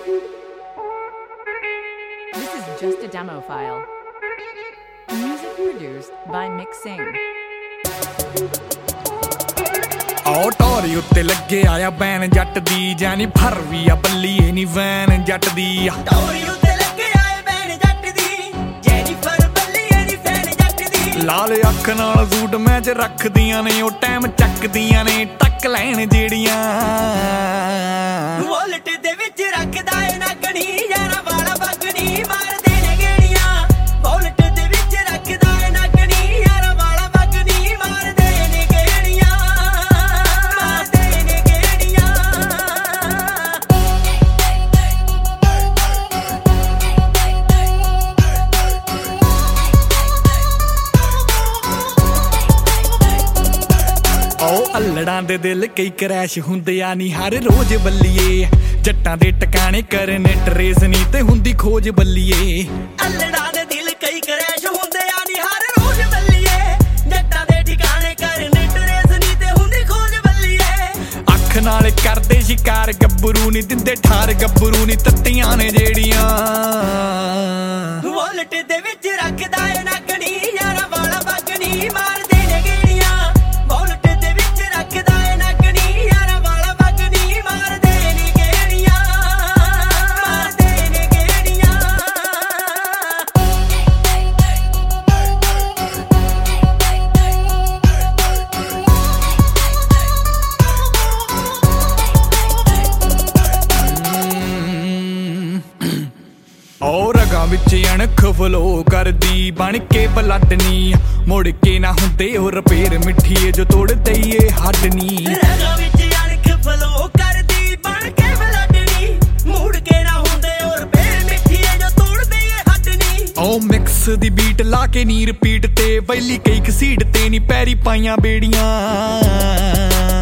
This is just a demo file. Music produced by Mixing. ਟੋਰੀ ਉੱਤੇ ਲੱਗੇ ਆਇਆ ਬੈਨ ਜੱਟ ਦੀ ਜਾਨੀ ਫਰ ਵੀ ਆ ਬੱਲੀਏ ਨੀ ਵੈਨ ਜੱਟ ਦੀ ਟੋਰੀ ਉੱਤੇ ਲੱਗੇ ਆਏ ਬੈਨ ਜੱਟ ਦੀ ਜੈਨੀ ਫਰ ਬੱਲੀਏ ਨੀ ਵੈਨ ਜੱਟ ਦੀ ਲਾਲ ਅੱਖ ਨਾਲ ਸੂਟ ਮੈਚ ਰੱਖਦੀਆਂ ਨੇ ਉਹ ਟਾਈਮ ਚੱਕਦੀਆਂ ਨੇ ਟੱਕ ਲੈਣ ਜਿਹੜੀਆਂ ਵੋਲਟ ਦੇ ਵਿੱਚ ਰੱਖਦਾ ਏ ਨਗਣੀ ਯਾਰਾ ਵਾਲਾ ਬਗਣੀ ਮਾਰਦੇ ਨੇ ਗੇੜੀਆਂ ਵੋਲਟ ਦੇ ਵਿੱਚ ਰੱਖਦਾ ਏ ਨਗਣੀ ਯਾਰਾ ਵਾਲਾ ਬਗਣੀ ਮਾਰਦੇ ਨੇ ਗੇੜੀਆਂ ਮਾਰਦੇ ਨੇ ਗੇੜੀਆਂ ਅੱਲੜਾਂ ਦੇ ਦਿਲ ਕਈ ਕਰੈਸ਼ ਹੁੰਦੇ ਆ ਨੀ ਹਰ ਰੋਜ਼ ਬੱਲੀਏ ਜੱਟਾਂ ਦੇ ਟਿਕਾਣੇ ਕਰਨ ਟਰੇਸ ਨੀ ਤੇ ਹੁੰਦੀ ਖੋਜ ਬੱਲੀਏ ਅੱਲੜਾਂ ਦੇ ਦਿਲ ਕਈ ਕਰੈਸ਼ ਹੁੰਦੇ ਆ ਨੀ ਹਰ ਰੋਜ਼ ਬੱਲੀਏ ਜੱਟਾਂ ਦੇ ਟਿਕਾਣੇ ਕਰਨ ਟਰੇਸ ਨੀ ਤੇ ਹੁੰਦੀ ਖੋਜ ਬੱਲੀਏ ਅੱਖ ਨਾਲ ਕਰਦੇ ਸ਼ਿਕਾਰ ਗੱਭਰੂ ਨੀ ਦਿੰਦੇ ਠਾਰ ਗੱਭਰੂ ਨੀ ਤੱਤੀਆਂ ਨੇ ਜਿਹੜੀਆਂ ਵੋਲਟ ਦੇ ਵਿੱਚ ਰੱਖਦਾ ਏ ਨਗਣੀ ਯਾਰਾ ਵਾਲਾ ਬਗਣੀ ਮਾਰਦੇ ਨੇ ਗੇੜੀਆਂ ਵੋਲਟ ਦੇ ਵਿੱਚ ਰੱਖਦਾ ਏ ਨਗਣੀ ਯਾਰਾ ਵਾਲਾ ਬਗਣੀ ਮਾਰਦੇ ਨੇ ਗੇੜੀਆਂ ਮਾਰਦੇ ਨੇ ਗੇੜੀਆਂ ਰਗਾਂ ਵਿੱਚ ਅਣਖ ਫਲੋ ਕਰਦੀ ਬਣ ਕੇ ਬਲੱਡਨੀ ਮੁੜ ਕੇ ਨਾ ਹੁੰਦੇ ਉਹ ਰਪੇਰ ਮਿੱਠੀਏ ਜੋ ਤੋੜ ਦਈਏ ਹੱਡਨੀ ਰਗਾਂ ਵਿੱਚ ਅਣਖ ਫਲੋ ਕਰਦੀ ਬਣ ਕੇ ਬਲੱਡਨੀ ਮੁੜ ਕੇ ਨਾ ਹੁੰਦੇ ਉਹ ਰਪੇਰ ਮਿੱਠੀਏ ਜੋ ਤੋੜ ਦਈਏ ਹੱਡਨੀ ਉਹ ਮਿਕਸ ਦੀ ਬੀਟ ਲਾ ਕੇ ਨੀ ਰਿਪੀਟ ਤੇ ਵੈਲੀ ਕਈ ਘਸੀਟ ਤੇ ਨੀ ਪੈਰੀ ਪਾਈਆਂ ਬੇੜੀਆਂ